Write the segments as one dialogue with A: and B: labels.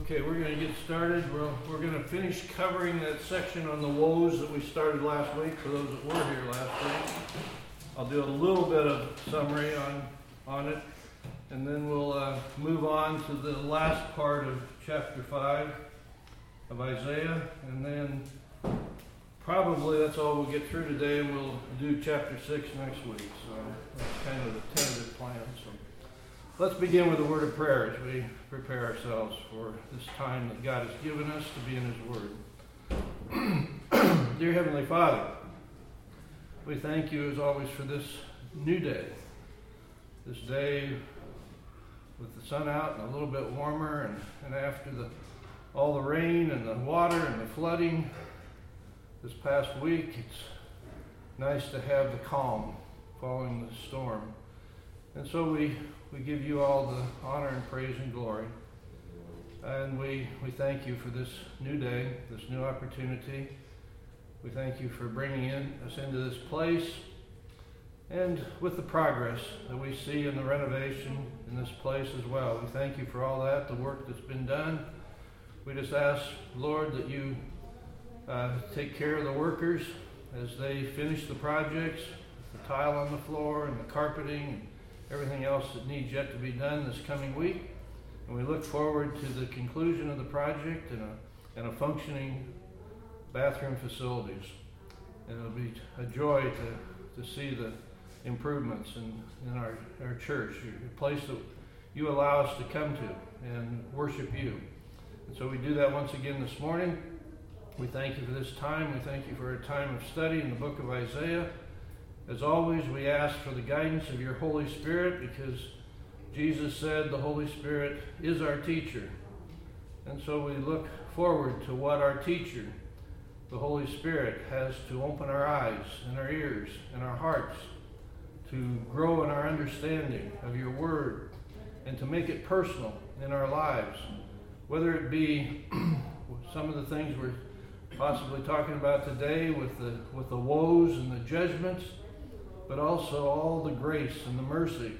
A: Okay, we're going to get started. We're going to finish covering that section on the woes that we started last week, for those that were here last week. I'll do a little bit of summary on it, and then we'll move on to the last part of chapter 5 of Isaiah, and then probably that's all we'll get through today, and we'll do chapter 6 next week. So that's kind of the tentative plan. So let's begin with a word of prayer as we prepare ourselves for this time that God has given us to be in His Word. Dear Heavenly Father, we thank you as always for this new day. This day with the sun out and a little bit warmer, and after all the rain and the water and the flooding this past week, it's nice to have the calm following the storm. And so we give you all the honor and praise and glory. And we thank you for this new day, this new opportunity. We thank you for bringing us into this place, and with the progress that we see in the renovation in this place as well. We thank you for all that, the work that's been done. We just ask, Lord, that you take care of the workers as they finish the projects, the tile on the floor and the carpeting and everything else that needs yet to be done this coming week. And we look forward to the conclusion of the project and a functioning bathroom facilities. And it'll be a joy to see the improvements in our church, a place that you allow us to come to and worship you. And so we do that once again this morning. We thank you for this time. We thank you for a time of study in the book of Isaiah. As always, we ask for the guidance of your Holy Spirit, because Jesus said the Holy Spirit is our teacher. And so we look forward to what our teacher, the Holy Spirit, has to open our eyes and our ears and our hearts to grow in our understanding of your word and to make it personal in our lives. Whether it be some of the things we're possibly talking about today with the woes and the judgments, but also all the grace and the mercy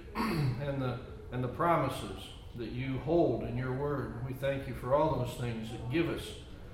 A: and the promises that you hold in your word. We thank you for all those things that give us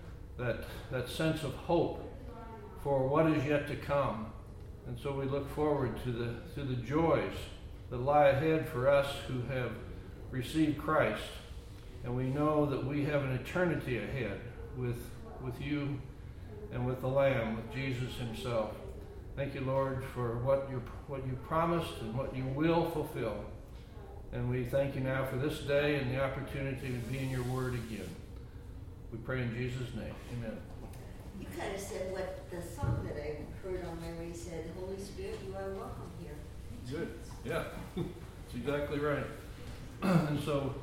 A: that sense of hope for what is yet to come. And so we look forward to the joys that lie ahead for us who have received Christ. And we know that we have an eternity ahead with you and with the Lamb, with Jesus himself. Thank you, Lord, for what you promised and what you will fulfill. And we thank you now for this day and the opportunity to be in your word again. We pray in Jesus' name. Amen.
B: You kind of said what the song that I heard on memory said, Holy Spirit, you are welcome here.
A: Good. Yeah. That's exactly right. And so,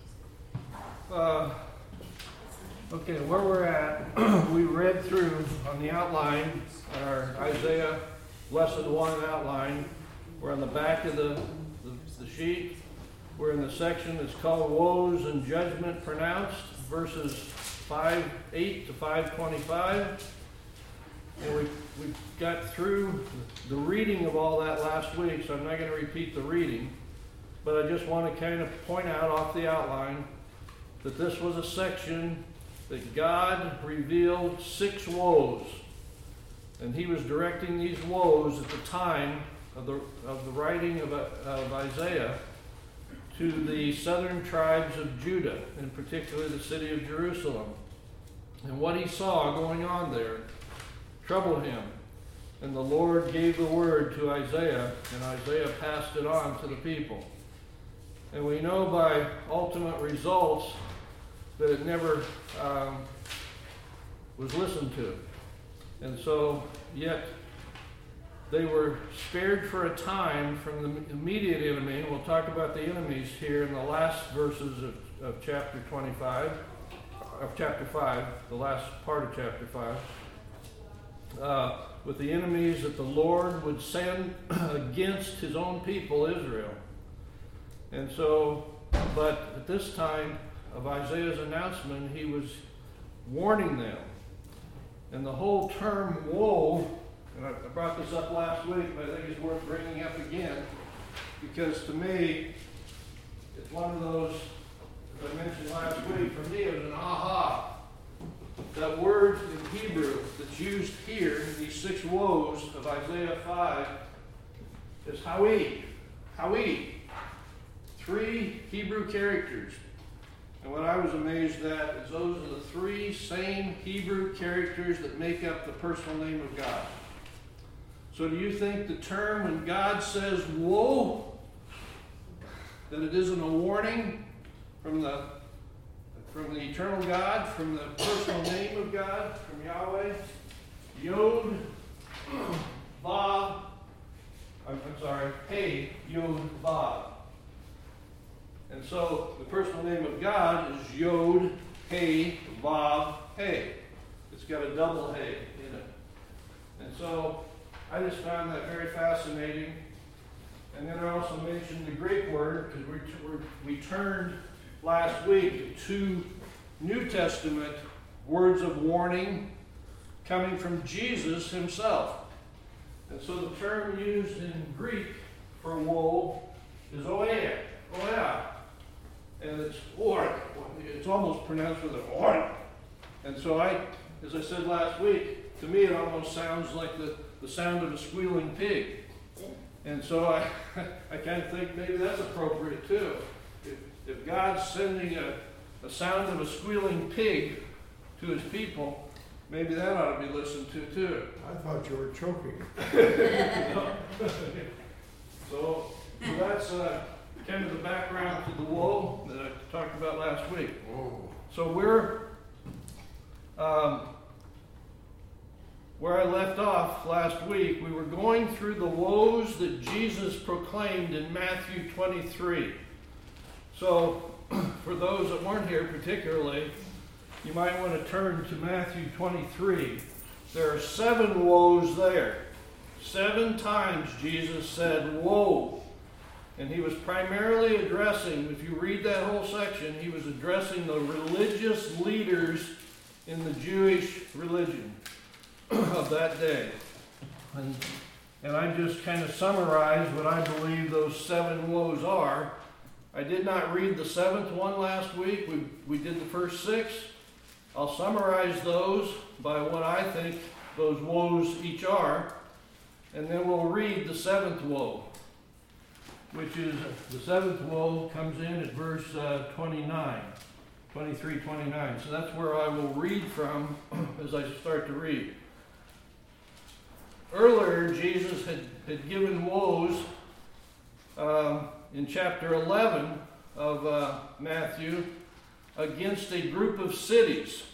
A: okay, where we're at, we read through on the outline, our Isaiah Lesson 1 outline. We're on the back of the sheet. We're in the section that's called Woes and Judgment Pronounced, verses 5:8 to 5:25. And we got through the reading of all that last week, so I'm not going to repeat the reading. But I just want to kind of point out off the outline that this was a section that God revealed 6 woes. And he was directing these woes at the time of the writing of Isaiah to the southern tribes of Judah, in particular the city of Jerusalem. And what he saw going on there troubled him. And the Lord gave the word to Isaiah, and Isaiah passed it on to the people. And we know by ultimate results that it never was listened to. And so, yet, they were spared for a time from the immediate enemy. And we'll talk about the enemies here in the last verses of chapter 25, of chapter 5, the last part of chapter 5, with the enemies that the Lord would send against his own people, Israel. And so, but at this time of Isaiah's announcement, he was warning them. And the whole term woe, and I brought this up last week, but I think it's worth bringing up again, because to me, it's one of those as I mentioned last week, for me it was an aha. That word in Hebrew that's used here in these 6 woes of Isaiah 5 is Hawi. Hawi. 3 Hebrew characters. And what I was amazed at is those are the 3 same Hebrew characters that make up the personal name of God. So do you think the term when God says woe, that it isn't a warning from the eternal God, from the personal name of God, from Yahweh? Yod, Vav, Hey, Yod, Vav. And so the personal name of God is Yod, Hey, Vav, Hey. It's got a double Hey in it. And so I just found that very fascinating. And then I also mentioned the Greek word, because we turned last week to 2 New Testament words of warning coming from Jesus himself. And so the term used in Greek for woe is oea. And it's or. It's almost pronounced with an or. And so as I said last week, to me it almost sounds like the sound of a squealing pig. And so I kind of think maybe that's appropriate too. If God's sending a sound of a squealing pig to his people, maybe that ought to be listened to too.
C: I thought you were choking.
A: So that's kind of the background to the woe that I talked about last week.
C: Oh.
A: So we're where I left off last week, we were going through the woes that Jesus proclaimed in Matthew 23. So for those that weren't here particularly, you might want to turn to Matthew 23. There are 7 woes there. 7 times Jesus said, woe. And he was primarily addressing, if you read that whole section, he was addressing the religious leaders in the Jewish religion of that day. And I just kind of summarized what I believe those 7 woes are. I did not read the 7th one last week. We did the first 6. I'll summarize those by what I think those woes each are. And then we'll read the 7th woe, which is, the 7th woe comes in at verse 23, 29. So that's where I will read from as I start to read. Earlier, Jesus had given woes in chapter 11 of Matthew against a group of cities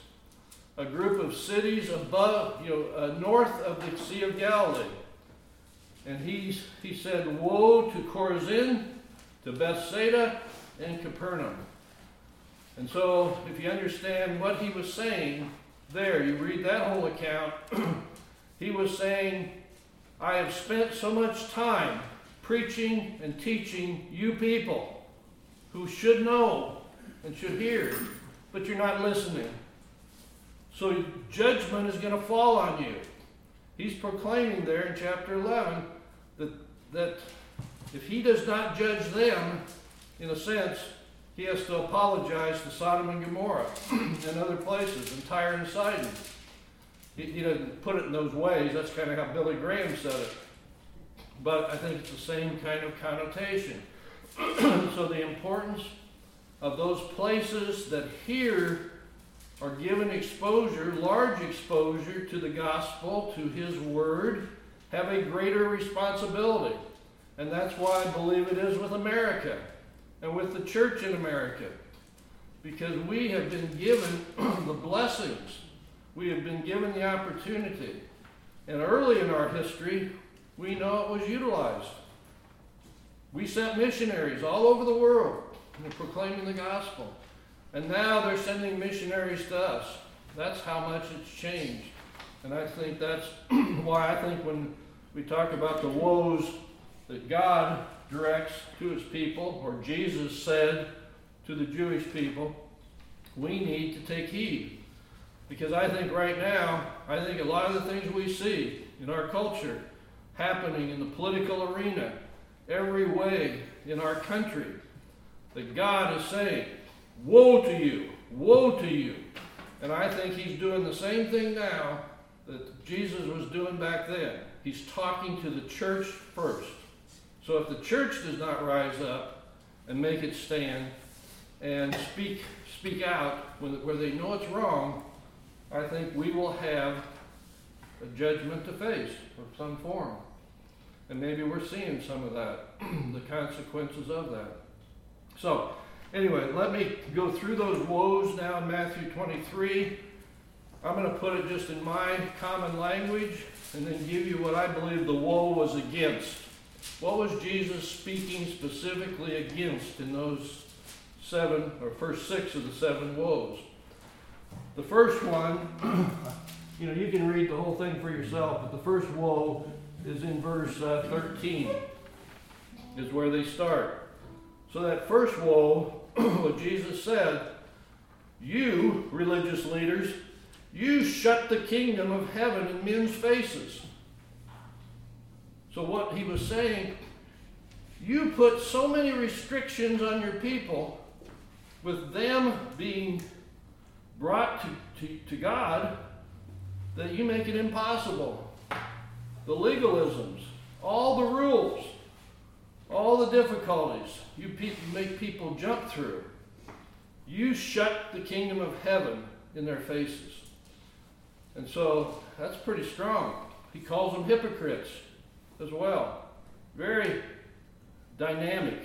A: above, north of the Sea of Galilee. And he said, woe to Chorazin, to Bethsaida, and Capernaum. And so, if you understand what he was saying there, you read that whole account, he was saying, I have spent so much time preaching and teaching you people who should know and should hear, but you're not listening. So judgment is going to fall on you. He's proclaiming there in chapter 11 that if he does not judge them, in a sense, he has to apologize to Sodom and Gomorrah and other places, and Tyre and Sidon. He doesn't put it in those ways. That's kind of how Billy Graham said it. But I think it's the same kind of connotation. So the importance of those places that here are given exposure, large exposure to the gospel, to his word, have a greater responsibility. And that's why I believe it is with America and with the church in America. Because we have been given the blessings. We have been given the opportunity. And early in our history, we know it was utilized. We sent missionaries all over the world proclaiming the gospel. And now they're sending missionaries to us. That's how much it's changed. And I think that's why I think when we talk about the woes that God directs to his people, or Jesus said to the Jewish people, we need to take heed. Because I think right now, I think a lot of the things we see in our culture happening in the political arena, every way in our country, that God is saying, woe to you, woe to you. And I think he's doing the same thing now that Jesus was doing back then. He's talking to the church first. So if the church does not rise up and make it stand and speak out where they know it's wrong, I think we will have a judgment to face of some form. And maybe we're seeing some of that, the consequences of that. So, anyway, let me go through those woes now in Matthew 23. I'm going to put it just in my common language and then give you what I believe the woe was against. What was Jesus speaking specifically against in those first six of the seven woes? The first one, you can read the whole thing for yourself, but the first woe is in verse 13, is where they start. So that first woe, what Jesus said, you, religious leaders, you shut the kingdom of heaven in men's faces. So what he was saying, you put so many restrictions on your people with them being brought to God that you make it impossible. The legalisms, all the rules, all the difficulties you make people jump through. You shut the kingdom of heaven in their faces. And so that's pretty strong. He calls them hypocrites as well. Very dynamic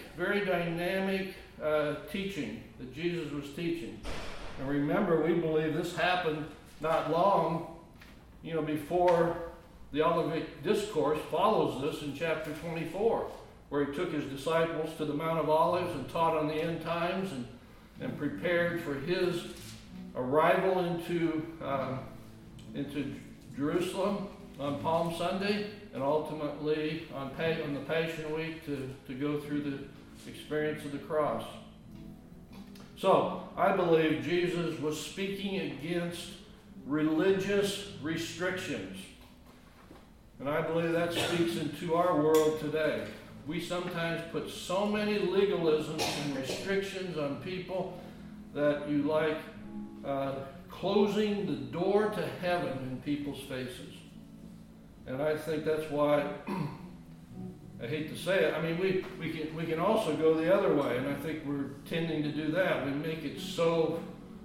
A: teaching that Jesus was teaching. And remember, we believe this happened not long, before the Olivet Discourse follows this in chapter 24, where he took his disciples to the Mount of Olives and taught on the end times and prepared for his arrival into Jerusalem on Palm Sunday, and ultimately on the Passion Week to go through the experience of the cross. So, I believe Jesus was speaking against religious restrictions. And I believe that speaks into our world today. We sometimes put so many legalisms and restrictions on people that you like closing the door to heaven in people's faces. And I think that's why, I hate to say it, I mean, we can also go the other way, and I think we're tending to do that. We make it so,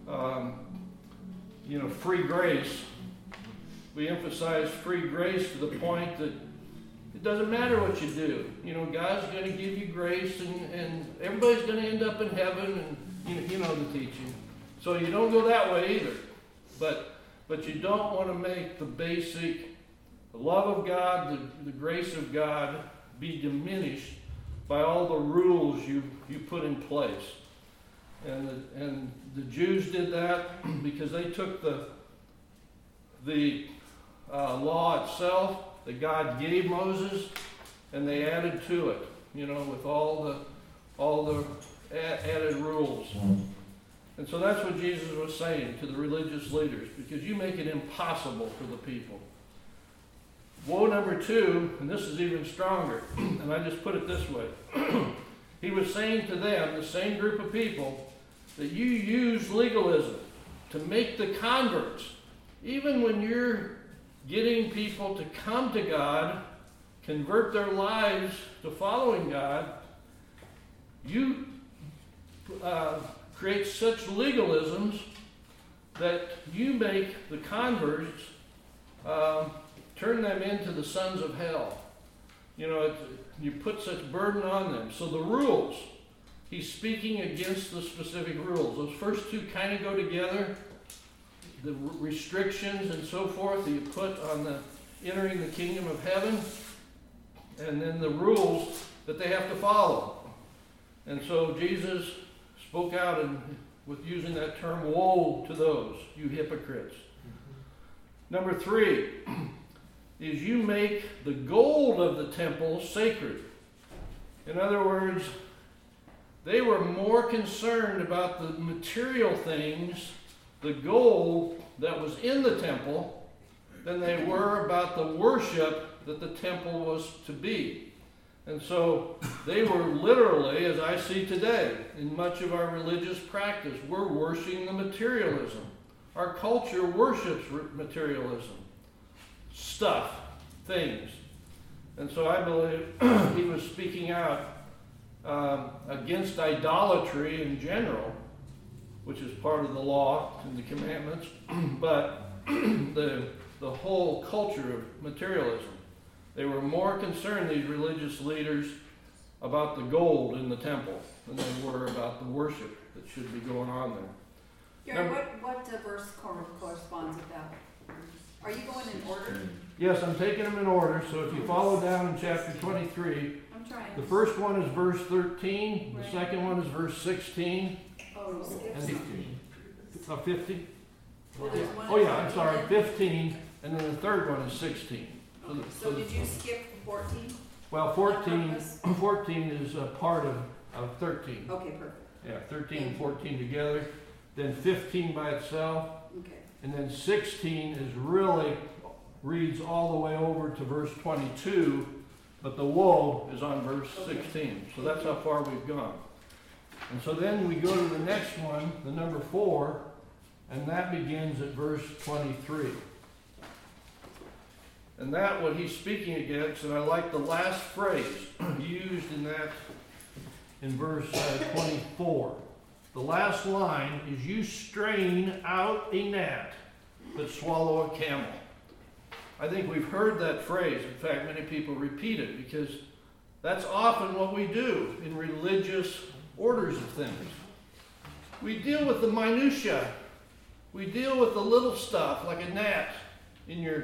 A: free grace. We emphasize free grace to the point that it doesn't matter what you do. God's going to give you grace, and everybody's going to end up in heaven, and you know the teaching. So you don't go that way either. But you don't want to make the basic love of God, the grace of God, be diminished by all the rules you put in place. And the Jews did that because they took the law itself that God gave Moses, and they added to it, with all the added rules. And so that's what Jesus was saying to the religious leaders, because you make it impossible for the people. Woe number 2, and this is even stronger, and I just put it this way. He was saying to them, the same group of people, that you use legalism to make the converts, even when you're getting people to come to God, convert their lives to following God, you create such legalisms that you make the converts turn them into the sons of hell. You put such burden on them. So the rules, he's speaking against the specific rules. Those first two kind of go together. The restrictions and so forth that you put on the entering the kingdom of heaven, and then the rules that they have to follow. And so Jesus spoke out with using that term, woe to those, you hypocrites. Number 3 is you make the gold of the temple sacred. In other words, they were more concerned about the material things, the gold that was in the temple, than they were about the worship that the temple was to be. And so they were literally, as I see today, in much of our religious practice, we're worshiping the materialism. Our culture worships materialism, stuff, things. And so I believe he was speaking out against idolatry in general, which is part of the law and the commandments, but the whole culture of materialism. They were more concerned, these religious leaders, about the gold in the temple than they were about the worship that should be going on there.
C: Gary, what verse corresponds with that? Are you going in order?
A: Yes, I'm taking them in order. So if you follow down in chapter 23,
C: I'm trying.
A: the first one is verse 13, the second one is verse 16,
C: Oh, you skipped
A: and
C: something.
A: 50.
C: Well, there's one
A: Oh yeah,
C: at
A: I'm
C: the
A: sorry,
C: end.
A: 15, and then the third one is 16.
C: Okay, so did you skip 14?
A: Well,
C: On
A: 14,
C: purpose?
A: 14 is a part of 13.
C: Okay, perfect.
A: Yeah, 13 and 14 together. Then 15 by itself.
C: Okay.
A: And then 16 is really, reads all the way over to verse 22, but the woe is on verse 16. So that's how far we've gone. And so then we go to the next one, the number 4, and that begins at verse 23. And that, what he's speaking against, and I like the last phrase used in that, in verse 24. The last line is, you strain out a gnat, but swallow a camel. I think we've heard that phrase. In fact, many people repeat it because that's often what we do in religious orders of things. We deal with the minutiae. We deal with the little stuff like a gnat in your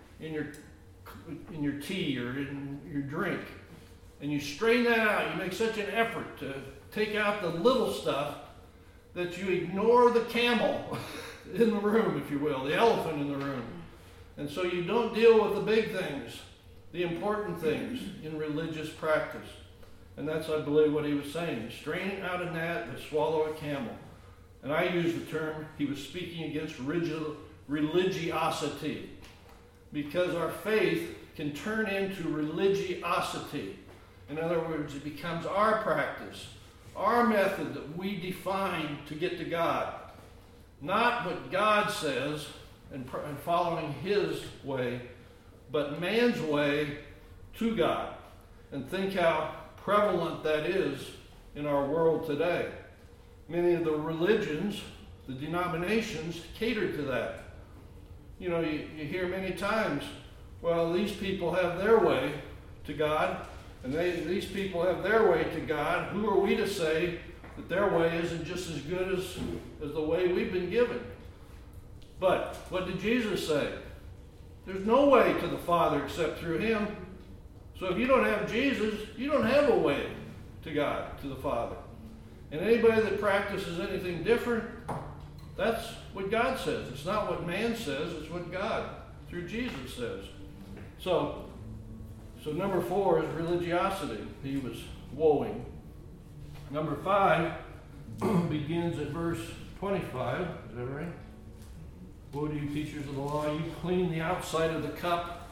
A: tea or in your drink. And you strain that out. You make such an effort to take out the little stuff that you ignore the camel in the room, if you will, the elephant in the room. And so you don't deal with the big things, the important things in religious practice. And that's, I believe, what he was saying. Strain out a gnat and swallow a camel. And I use the term, he was speaking against religiosity. Because our faith can turn into religiosity. In other words, it becomes our practice, our method that we define to get to God. Not what God says and following his way, but man's way to God. And think how prevalent that is in our world today. Many of the religions, the denominations, cater to that. You know, you hear many times, well, these people have their way to God, and these people have their way to God. Who are we to say that their way isn't just as good as the way we've been given? But what did Jesus say? There's no way to the Father except through him. So if you don't have Jesus, you don't have a way to God, to the Father. And anybody that practices anything different, that's what God says. It's not what man says, it's what God, through Jesus, says. So number 4 is religiosity. He was woeing. Number 5 begins at verse 25. Is that right? Woe to you, teachers of the law, you clean the outside of the cup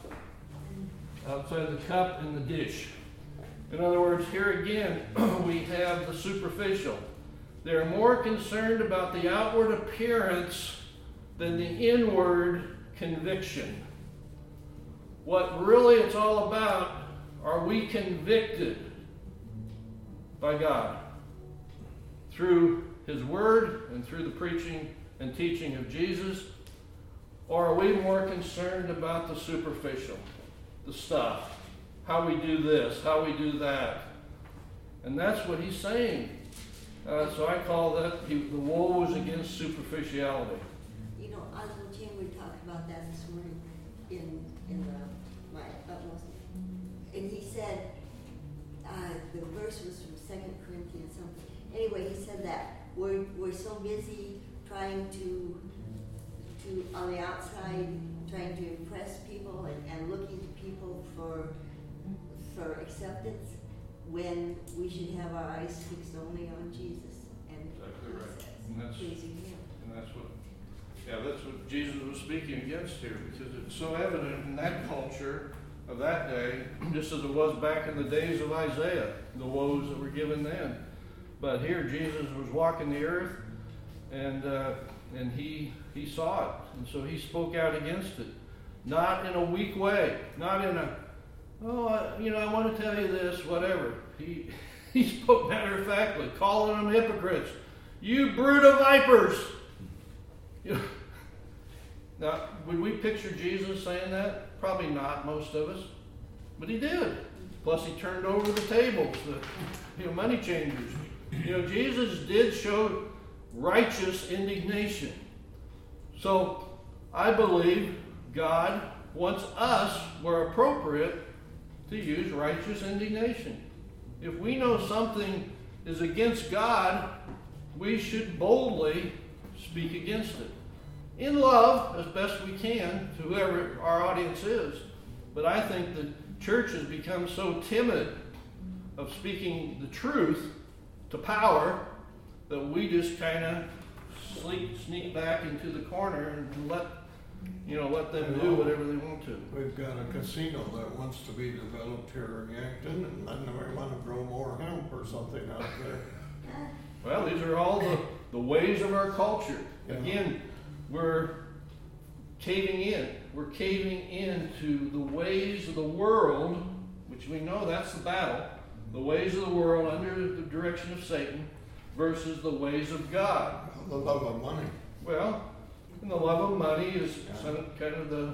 A: and the dish. In other words, here again, we have the superficial. They're more concerned about the outward appearance than the inward conviction. What really it's all about, are we convicted by God through his word and through the preaching and teaching of Jesus? Or are we more concerned about the superficial, the stuff, how we do this, how we do that? And that's what he's saying. So I call that the woe is against superficiality.
B: You know, Oswald Jim, we talked about that this morning in my utmost. And he said, the verse was from 2 Corinthians something. Anyway, he said that we're so busy trying to on the outside, trying to impress people and looking to people for acceptance, when we should have our eyes fixed only on Jesus and
A: Exactly right.
B: says,
A: And that's-
B: pleasing him.
A: And that's what Jesus was speaking against here, because it's so evident in that culture of that day, just as it was back in the days of Isaiah, the woes that were given then. But here Jesus was walking the earth, and he saw it, and so he spoke out against it, not in a weak way, not in a, I want to tell you this, whatever. He spoke matter-of-factly, calling them hypocrites. You brood of vipers! Now, would we picture Jesus saying that? Probably not, most of us. But he did. Plus, he turned over the tables, the money changers. Jesus did show righteous indignation. So, I believe God wants us, where appropriate, to use righteous indignation. If we know something is against God, we should boldly speak against it. In love, as best we can, to whoever our audience is. But I think the church has become so timid of speaking the truth to power that we just kind of sneak back into the corner and let them do whatever they want to.
D: We've got a casino that wants to be developed here in Yankton, and then we want to grow more hemp or something out there.
A: Well, these are all the ways of our culture.
D: Yeah.
A: Again, we're caving in. We're caving into the ways of the world, which we know that's the battle. The ways of the world under the direction of Satan versus the ways of God.
D: The love of money.
A: Well, and the love of money is kind of the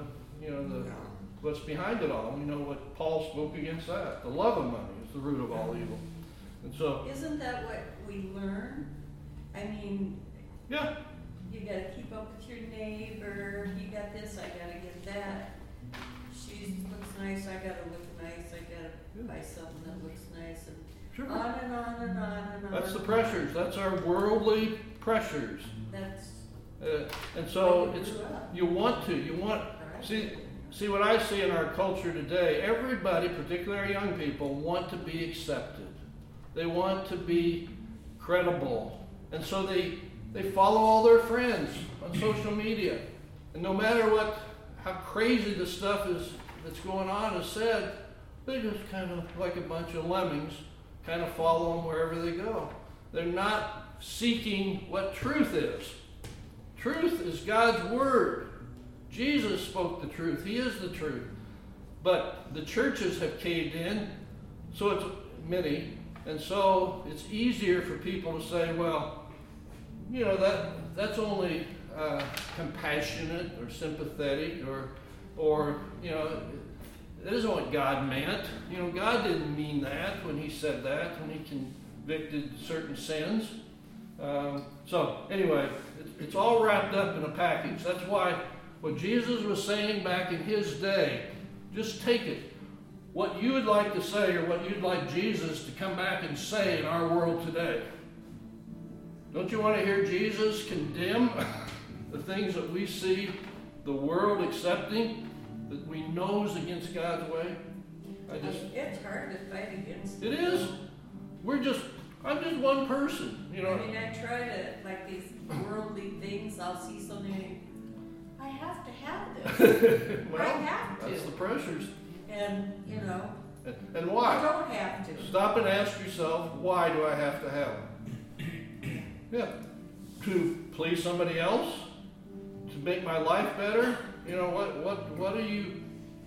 A: what's behind it all. We know what Paul spoke against that. The love of money is the root of all evil. And so,
C: Isn't that what we learn? I mean,
A: yeah.
C: you gotta keep up with your neighbor, you got this, I gotta get that. She looks nice, I gotta look nice, I gotta buy something that looks nice, and
A: Sure.
C: on and on and on and on.
A: That's the pressures. That's our worldly pressures.
C: That's
A: And so
C: how you
A: it's
C: grew up.
A: you want see what I see in our culture today. Everybody, particularly our young people, want to be accepted. They want to be credible, and so they follow all their friends on social media, and no matter how crazy the stuff is that's going on is said, they just kind of like a bunch of lemmings, kind of follow them wherever they go. They're not seeking what truth is. Truth is God's word. Jesus spoke the truth. He is the truth. But the churches have caved in, so it's many, and so it's easier for people to say, well, that's only compassionate or sympathetic or that isn't what God meant. God didn't mean that when he said that, when he convicted certain sins. So anyway, it's all wrapped up in a package. That's why what Jesus was saying back in his day, just take it. What you would like to say or what you'd like Jesus to come back and say in our world today. Don't you want to hear Jesus condemn the things that we see the world accepting, that we know is against God's way?
C: It's hard to fight against.
A: It is. I'm just one person,
C: I mean, I try to, like these worldly things, I'll see something, I have to have this.
A: Well,
C: I have to.
A: that's the pressures.
C: And,
A: And
C: I
A: why?
C: don't have to.
A: Stop and ask yourself, why do I have to have it? Yeah. To please somebody else? To make my life better? What are you,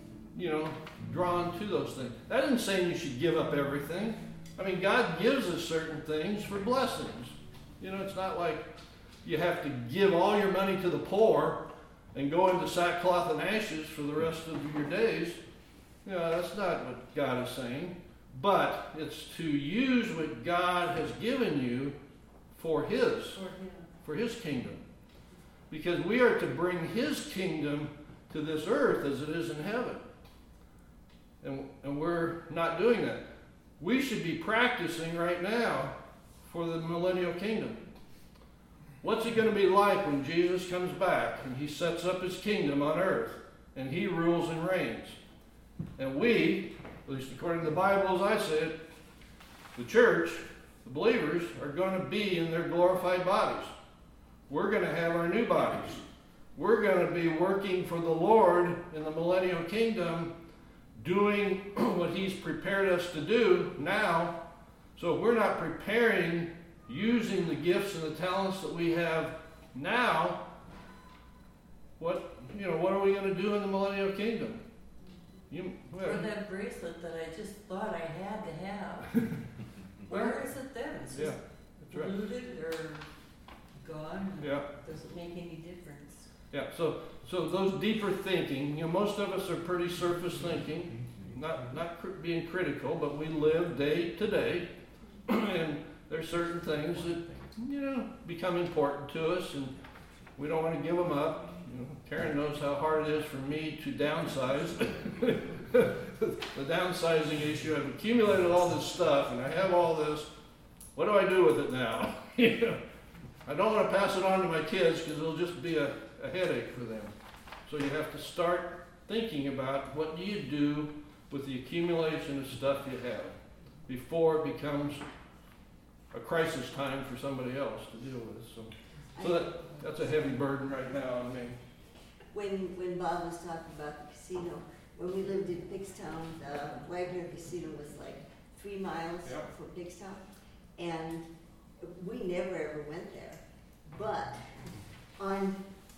A: drawn to those things? That isn't saying you should give up everything. I mean, God gives us certain things for blessings. It's not like you have to give all your money to the poor and go into sackcloth and ashes for the rest of your days. That's not what God is saying. But it's to use what God has given you for His kingdom. Because we are to bring His kingdom to this earth as it is in heaven. And we're not doing that. We should be practicing right now for the millennial kingdom. What's it going to be like when Jesus comes back and He sets up His kingdom on earth and He rules and reigns? And we, at least according to the Bible as I see it, the church, the believers, are going to be in their glorified bodies. We're going to have our new bodies. We're going to be working for the Lord in the millennial kingdom, doing what He's prepared us to do now. So if we're not preparing, using the gifts and the talents that we have now, what are we going to do in the millennial kingdom?
C: Or that bracelet that I just thought I had to have. Where is it then? It's
A: Yeah,
C: just
A: that's right.
C: looted or gone?
A: Yeah.
C: Doesn't make any difference.
A: Yeah, so those deeper thinking, most of us are pretty surface thinking, not being critical, but we live day to day, and there's certain things that, become important to us, and we don't want to give them up. Karen knows how hard it is for me to downsize. The downsizing issue, I've accumulated all this stuff, and I have all this. What do I do with it now? I don't want to pass it on to my kids because it'll just be a headache for them. So you have to start thinking about what do you do with the accumulation of stuff you have before it becomes a crisis time for somebody else to deal with. So that's a heavy burden right now on me.
B: When Bob was talking about the casino, when we lived in Pickstown, the Wagner Casino was like 3 miles from Pickstown, and we never ever went there. But on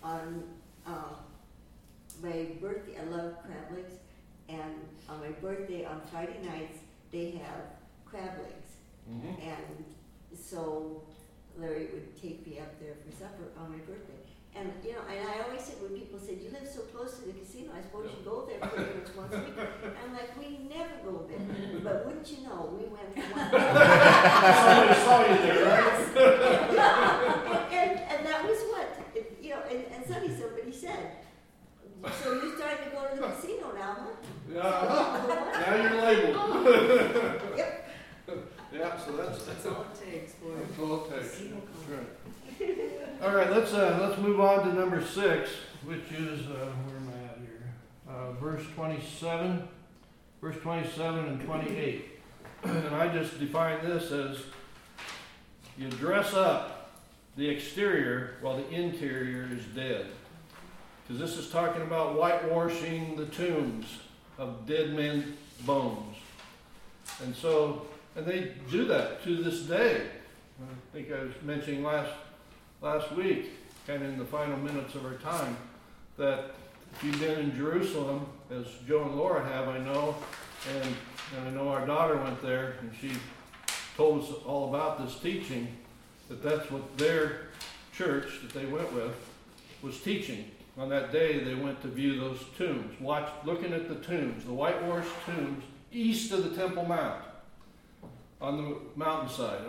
B: my birthday, I love crab legs, and on my birthday on Friday nights they have crab legs, and so Larry would take me up there for supper on my birthday. And and I always said, when people said, "You live so close to the casino, I suppose you go there pretty much once a week." I'm like, we never go there. But wouldn't you know, we went for one day.
A: Somebody saw you there, right?
B: Yes. and that was what, and Sonny, somebody said, "So you're starting to go to the casino now, huh?"
A: Yeah. Now you're labeled.
B: Yep.
A: Yeah, so
C: That's all it takes, boy.
A: that's all it takes. That's right. All right, let's move on to number 6, which is where am I at here? Verse 27 and 28. And I just define this as you dress up the exterior while the interior is dead. Because this is talking about whitewashing the tombs of dead men's bones. And they do that to this day. I think I was mentioning last week, kind of in the final minutes of our time, that if you've been in Jerusalem, as Joe and Laura have, I know, and I know our daughter went there, and she told us all about this teaching, that's what their church that they went with was teaching. On that day, they went to view those tombs, looking at the tombs, the whitewashed tombs, east of the Temple Mount, on the mountainside.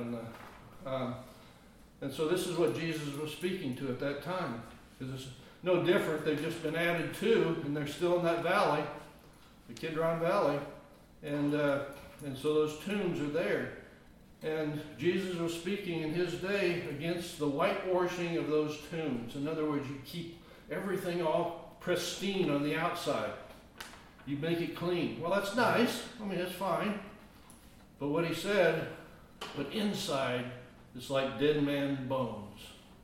A: And so this is what Jesus was speaking to at that time. Because it's no different. They've just been added to, and they're still in that valley, the Kidron Valley. And so those tombs are there. And Jesus was speaking in his day against the whitewashing of those tombs. In other words, you keep everything all pristine on the outside. You make it clean. Well, that's nice. I mean, that's fine. But what he said, but inside, it's like dead man's bones.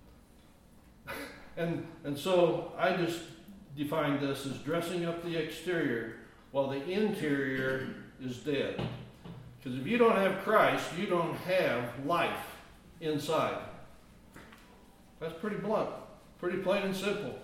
A: and so I just defined this as dressing up the exterior while the interior is dead. Because if you don't have Christ, you don't have life inside. That's pretty blunt, pretty plain and simple.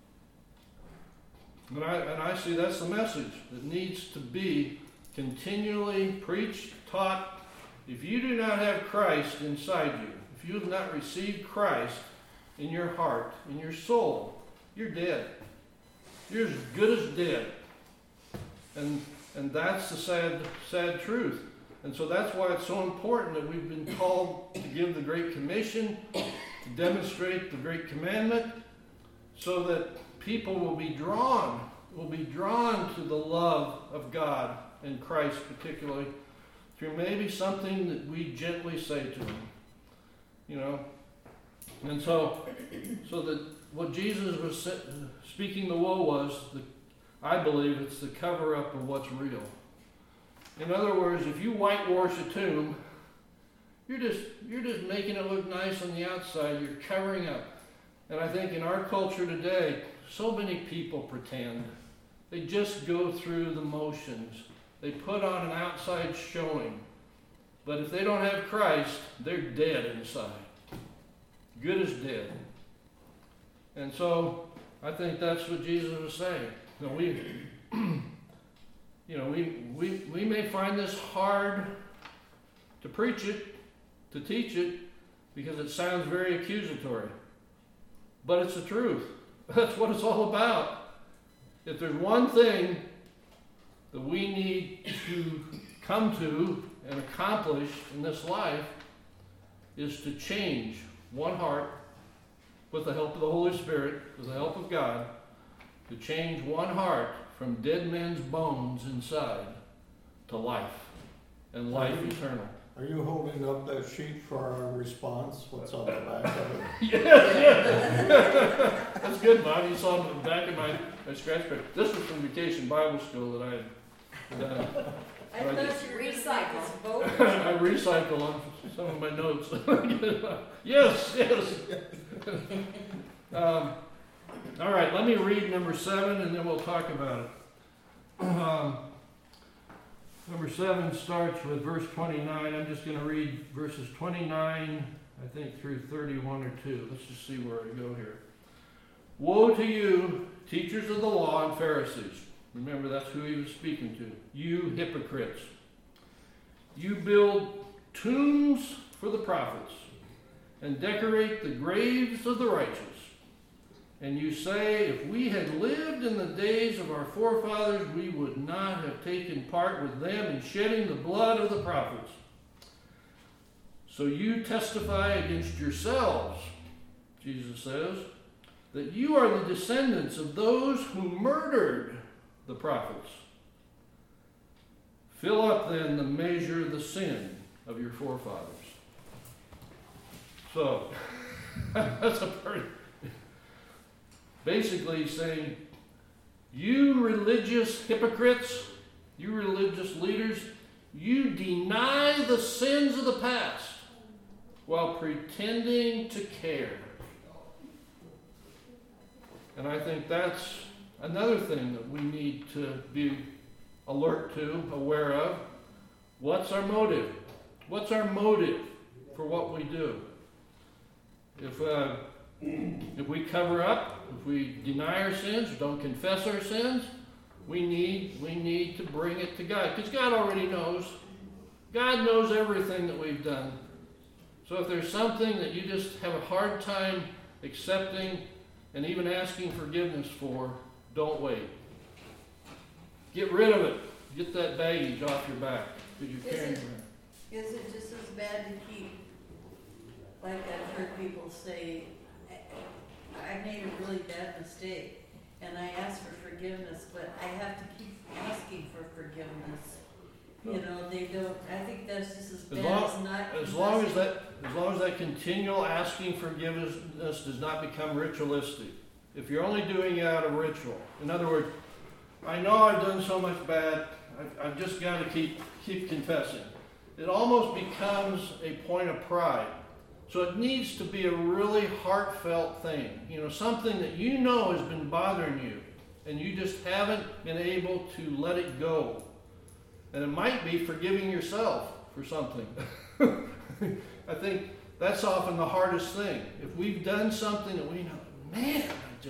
A: And I see that's the message that needs to be continually preached, taught. If you do not have Christ inside you, if you have not received Christ in your heart, in your soul, you're dead. You're as good as dead. And that's the sad truth. And so that's why it's so important that we've been called to give the Great Commission, to demonstrate the Great Commandment, so that people will be drawn to the love of God and Christ particularly, through maybe something that we gently say to them, And so that what Jesus was speaking the woe was, I believe it's the cover-up of what's real. In other words, if you whitewash a tomb, you're just making it look nice on the outside. You're covering up. And I think in our culture today, so many people pretend. They just go through the motions. They put on an outside showing. But if they don't have Christ, they're dead inside. Good as dead. And so I think that's what Jesus was saying. We may find this hard to preach it, to teach it, because it sounds very accusatory. But it's the truth. That's what it's all about. If there's one thing that we need to come to and accomplish in this life, is to change one heart with the help of the Holy Spirit, with the help of God, to change one heart from dead men's bones inside to life, and life eternal.
D: Are you holding up that sheet for our response? What's on the back of it?
A: Yeah. That's good, Bob. You saw the back of my scratch pad. This was from Vacation Bible School that I had done.
C: I thought you were
B: Recycle.
A: I recycle on some of my notes. Yes. All right, let me read number 7 and then we'll talk about it. Number 7 starts with verse 29. I'm just going to read verses 29, I think, through 31 or 2. Let's just see where I go here. Woe to you, teachers of the law and Pharisees. Remember, that's who he was speaking to. You hypocrites. You build tombs for the prophets and decorate the graves of the righteous. And you say, if we had lived in the days of our forefathers, we would not have taken part with them in shedding the blood of the prophets. So you testify against yourselves, Jesus says, that you are the descendants of those who murdered the prophets. Fill up then the measure of the sin of your forefathers. So, that's a pretty... Basically saying, you religious hypocrites, you religious leaders, you deny the sins of the past while pretending to care. And I think that's another thing that we need to be alert to, aware of. What's our motive? What's our motive for what we do? If we cover up, if we deny our sins, or don't confess our sins, we need to bring it to God. Because God already knows. God knows everything that we've done. So if there's something that you just have a hard time accepting and even asking forgiveness for, don't wait. Get rid of it. Get that baggage off your back. Because you're carrying it.
C: Is it just as bad to keep, like I've heard people say, I made a really bad mistake and I asked for forgiveness, but I have to keep asking for forgiveness. You know, they don't, I think that's just as bad as not.
A: As long as that continual asking forgiveness does not become ritualistic. If you're only doing it out of ritual. In other words, I know I've done so much bad, I've just got to keep confessing. It almost becomes a point of pride. So it needs to be a really heartfelt thing. You know, something that you know has been bothering you and you just haven't been able to let it go. And it might be forgiving yourself for something. I think that's often the hardest thing. If we've done something that we know, man,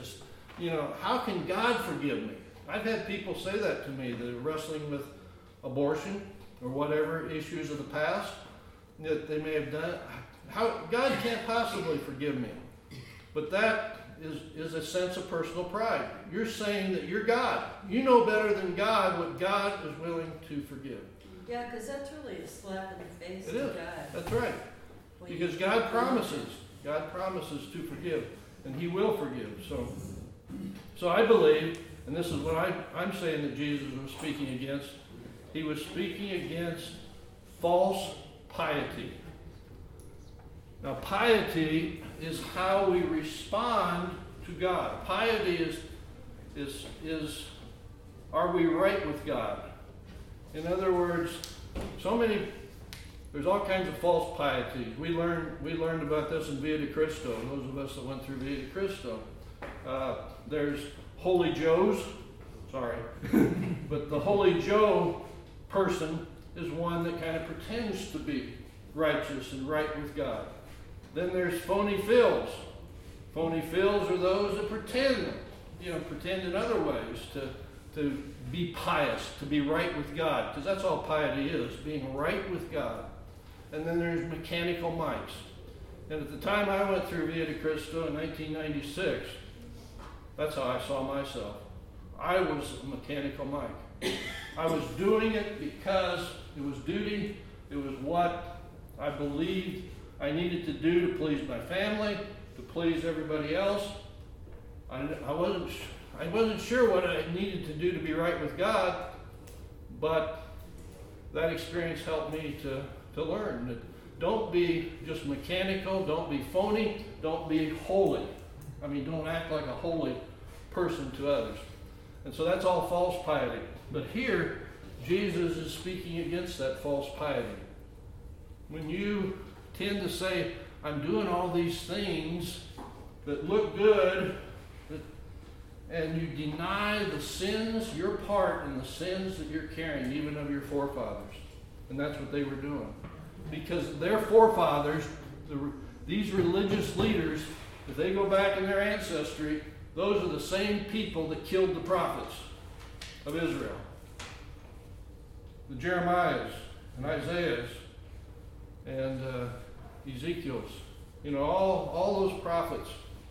A: how can God forgive me? I've had people say that to me that are wrestling with abortion or whatever issues of the past that they may have done. God can't possibly forgive me. But that is a sense of personal pride. You're saying that you're God. You know better than God what God is willing to forgive.
C: Yeah, because that's really a slap in the face
A: It
C: to
A: is.
C: God.
A: That's right. Because God promises to forgive, and He will forgive. So I believe, and this is what I'm saying that Jesus was speaking against. He was speaking against false piety. Now, piety is how we respond to God. Piety is are we right with God? In other words, there's all kinds of false pieties. We learned about this in Via de Cristo, those of us that went through Via de Cristo. There's Holy Joes. sorry. But the Holy Joe person is one that kind of pretends to be righteous and right with God. Then there's phony Phils. Phony Phils are those that pretend in other ways to be pious, to be right with God, because that's all piety is, being right with God. And then there's mechanical Mikes. And at the time I went through Via de Cristo in 1996, that's how I saw myself. I was a mechanical Mike. I was doing it because it was duty, it was what I believed I needed to do to please my family, to please everybody else. I wasn't sure what I needed to do to be right with God, but that experience helped me to learn that don't be just mechanical, don't be phony, don't be holy. I mean, don't act like a holy person to others. And so that's all false piety. But here, Jesus is speaking against that false piety. When you tend to say, I'm doing all these things that look good, and you deny the sins, your part in the sins that you're carrying, even of your forefathers. And that's what they were doing. Because their forefathers, these religious leaders, if they go back in their ancestry, those are the same people that killed the prophets of Israel. The Jeremiahs and Isaiahs and Ezekiel's. All those prophets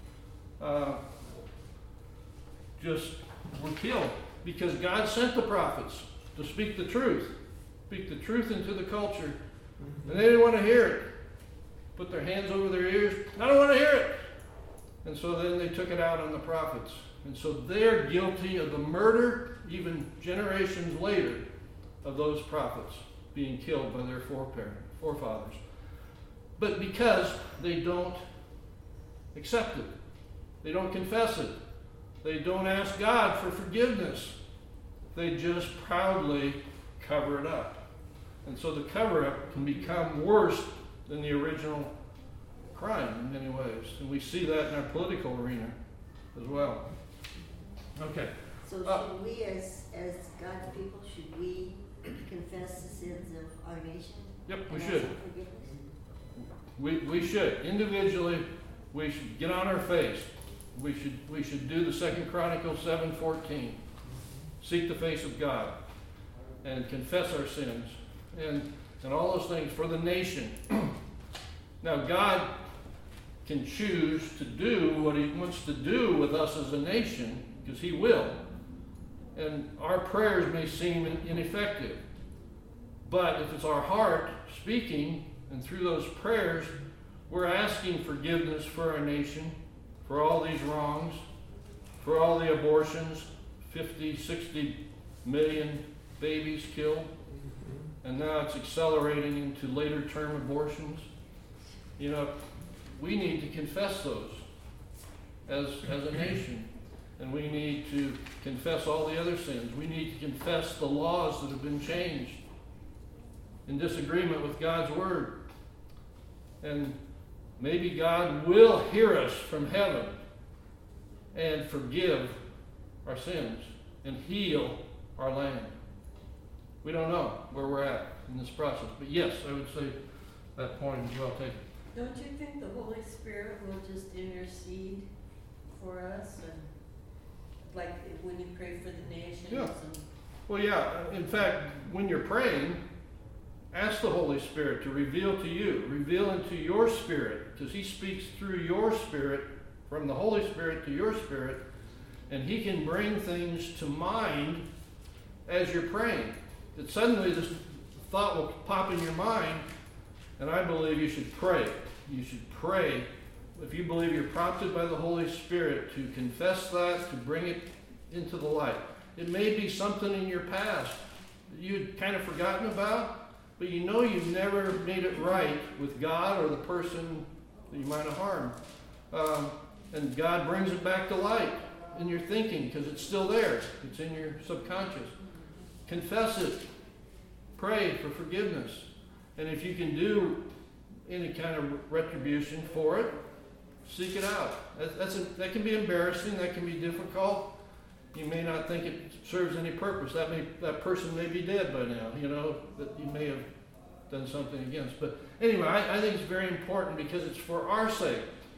A: just were killed because God sent the prophets to speak the truth into the culture. And they didn't want to hear it. Put their hands over their ears. I don't want to hear it. And so then they took it out on the prophets. And so they're guilty of the murder, even generations later, of those prophets being killed by their forefathers. But because they don't accept it, they don't confess it, they don't ask God for forgiveness, they just proudly cover it up. And so the cover-up can become worse than the original crime in many ways. And we see that in our political arena as well. Okay.
B: So should we, as God's people, should we confess the sins of our nation?
A: Yep, we
B: and ask
A: should.
B: for forgiveness?
A: We should. Individually, we should get on our face. We should do the 2 Chronicles 7:14. Seek the face of God and confess our sins and all those things for the nation. Now, God can choose to do what He wants to do with us as a nation, because He will. And our prayers may seem ineffective. But if it's our heart speaking, and through those prayers, we're asking forgiveness for our nation, for all these wrongs, for all the abortions, 50, 60 million babies killed, and now it's accelerating into later term abortions. We need to confess those as a nation. And we need to confess all the other sins. We need to confess the laws that have been changed in disagreement with God's word. And maybe God will hear us from heaven and forgive our sins and heal our land. We don't know where we're at in this process. But yes, I would say that point is well taken.
C: Don't you think the Holy Spirit will just intercede for us, and like when you pray for the nations?
A: Yeah.
C: And
A: Well, yeah. In fact, when you're praying, ask the Holy Spirit to reveal to you, reveal into your spirit, because He speaks through your spirit, from the Holy Spirit to your spirit, and He can bring things to mind as you're praying. That suddenly this thought will pop in your mind, and I believe you should pray. You should pray. If you believe you're prompted by the Holy Spirit to confess that, to bring it into the light. It may be something in your past that you'd kind of forgotten about, but you've never made it right with God or the person that you might have harmed. And God brings it back to light in your thinking because it's still there. It's in your subconscious. Confess it. Pray for forgiveness. And if you can do any kind of retribution for it, seek it out. That can be embarrassing. That can be difficult. you may not think it serves any purpose. That person may be dead by now, that you may have done something against. But anyway, I think it's very important because it's for our sake.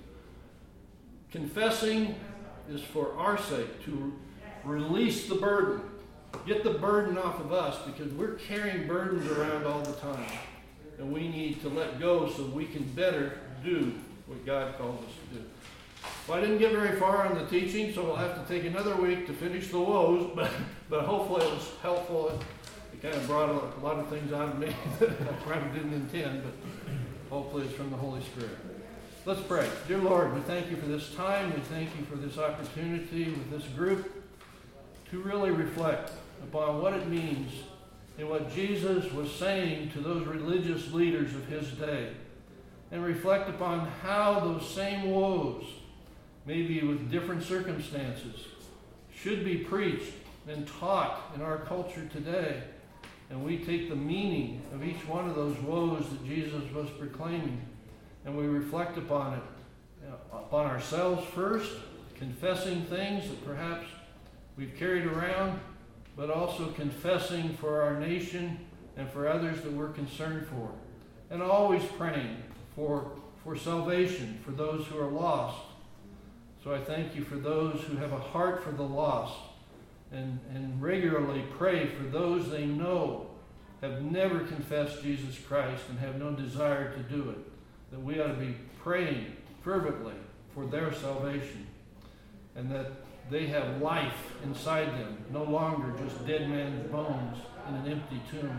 A: Confessing is for our sake, to release the burden. Get the burden off of us, because we're carrying burdens around all the time. And we need to let go so we can better do what God calls us to do. Well, I didn't get very far on the teaching, so we'll have to take another week to finish the woes, but hopefully it was helpful. It kind of brought a lot of things out of me that I probably didn't intend, but hopefully it's from the Holy Spirit. Let's pray. Dear Lord, we thank you for this time. We thank you for this opportunity with this group to really reflect upon what it means and what Jesus was saying to those religious leaders of his day, and reflect upon how those same woes, maybe with different circumstances, should be preached and taught in our culture today. And we take the meaning of each one of those woes that Jesus was proclaiming, and we reflect upon it, upon ourselves first, confessing things that perhaps we've carried around, but also confessing for our nation and for others that we're concerned for. And always praying for salvation for those who are lost. So I thank you for those who have a heart for the lost, and regularly pray for those they know have never confessed Jesus Christ and have no desire to do it, that we ought to be praying fervently for their salvation, and that they have life inside them, no longer just dead man's bones in an empty tomb.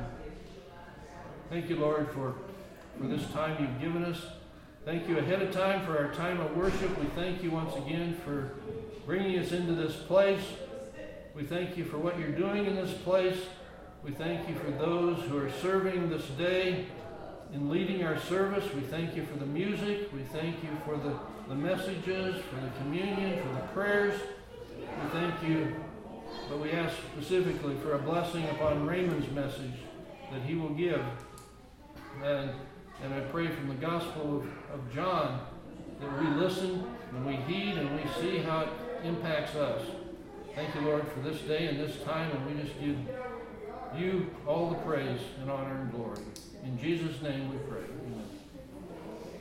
A: Thank you, Lord, for this time you've given us. Thank you ahead of time for our time of worship. We thank you once again for bringing us into this place. We thank you for what you're doing in this place. We thank you for those who are serving this day in leading our service. We thank you for the music. We thank you for the messages, for the communion, for the prayers. We thank you, but we ask specifically for a blessing upon Raymond's message that he will give. And I pray from the Gospel of John that we listen and we heed and we see how it impacts us. Thank you, Lord, for this day and this time, and we just give you all the praise and honor and glory. In Jesus' name we pray. Amen.